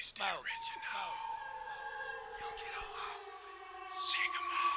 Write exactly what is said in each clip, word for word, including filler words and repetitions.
It's the original. Yo, get off. Shake 'em off.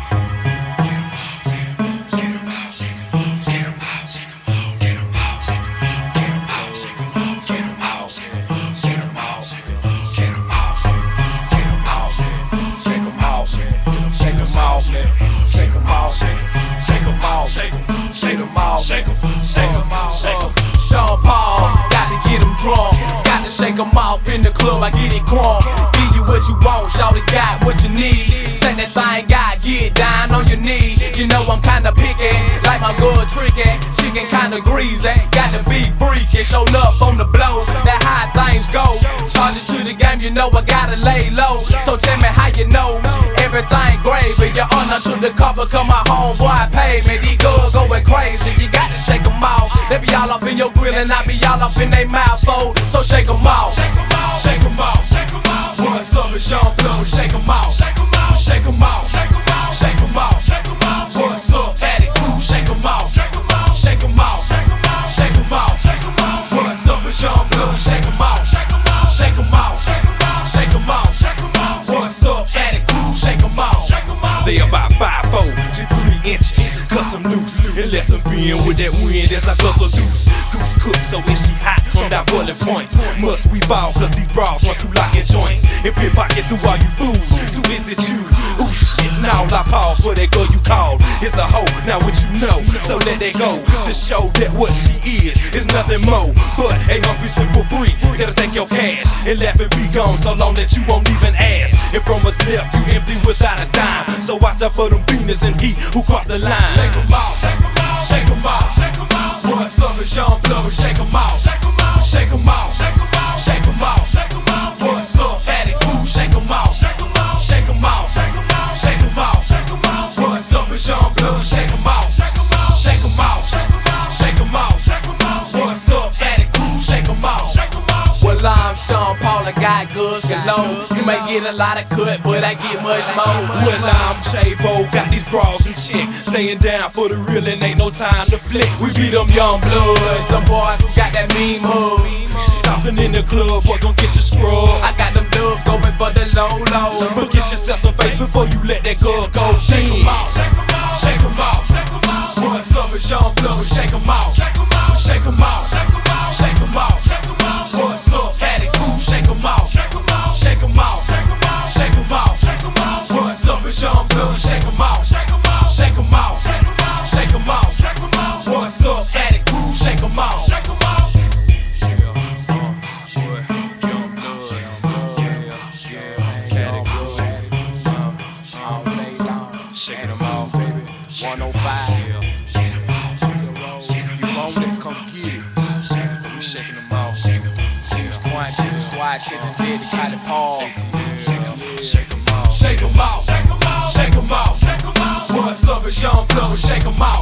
Sean Paul, got to get him drunk. Got to shake him off in the club, I get it crunk. Give you what you want, shawty got what you need. Say that thing, God, get down on your knees. You know I'm kinda picky, like my good tricky. Chicken kinda greasy, got to be freaky. Showed up on the blow, that how things go. Charge it to the game, you know I gotta lay low. So tell me how you know, everything gravy. You're under to the cover, come my homeboy paid me. These girls going crazy, you got to shake them off. They be all up in your grill and I be all up in they mouth, oh. So shake them off, shake them off, shake them off, shake them off. What's up with Sean Paul? Shake them off, shake them off, shake them off, shake them off, shake them off, shake them off. What's up, Addy Crew? Shake them off, shake them off, shake them off, shake them off, shake them off, shake them off. What's up with Sean Paul? Shake them off, shake them off, shake them off, shake them off, shake them off, shake them off. What's up, Addy Crew? Shake them off, shake them off. They about five four to three inches. Cut them loose and let them be in with that wind as I guzzle deuce. Goose cook, so is she hot from that boiling point? Must we bow cause these bras want to lock in joints and pickpocket through all you fools. So is it you? Ooh shit, now I pause for that girl you called. It's a hoe, now what you know, so let that go. To show that what she is is nothing more but a hungry simple freak that'll take your cash and laugh and be gone so long that you won't even ask. And from us left, you empty without a dime. So watch out for them beaners and he who cross the line. Shake 'em off, shake 'em off, shake 'em off, shake 'em off. What's up with Sean Paul? Shake 'em off, shake 'em off, shake 'em off, shake 'em off, shake 'em off, shake 'em off. What's up, Addy Crew? Shake 'em off, shake 'em off, shake 'em off, shake 'em off, shake 'em off, shake 'em off. What's up with Sean Paul? Shake 'em off, shake 'em off, shake 'em off, shake 'em off, shake 'em off, shake 'em off. What's up, Addy Crew? Shake 'em off, shake 'em off. Well, I'm Sean Paul, I got good galore. You may get a lot of cut, but I get much more. Well, I'm J-Bo, got these bras and chicks staying down for the real and ain't no time to flex. We be them young bloods, them boys who got that mean move. Stopping in the club, boy, gon' get your scrub. I got them dubs going for the low low. But get yourself some face before you let that girl go. Shake 'em off, shake 'em off, shake 'em off, shake 'em off. What's up with Sean Paul? Shake 'em off, shake 'em off, shake 'em off, shake 'em off, shake 'em off, shake 'em off. What's up, Addy Crew? Shake 'em off, shake 'em off, shake 'em off, shake 'em off, shake 'em off, shake 'em off. What's up with Sean Paul? Shake 'em off, shake 'em off, shake 'em off, shake 'em off, shake 'em off, shake 'em off. What's up, Addy Crew? Shake 'em off, shake 'em off. Shaking them off, baby. one oh five. If you want it, come get it. We shaking them off. She's quiet, she's quiet, she's dead, got it all. Shake them off. Shake them off. Shake them off. Shake them off. Shake them off. What's up with Sean Paul? Shake them off.